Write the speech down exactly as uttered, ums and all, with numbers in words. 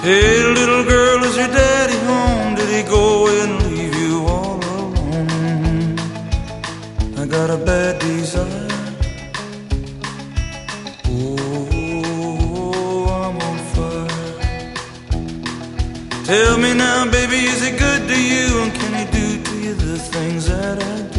Hey, little girl, is your daddy home? Did he go away and leave you all alone? I got a bad desire. Oh, I'm on fire. Tell me now, baby, is he good to you? And can he do to you the things that I do?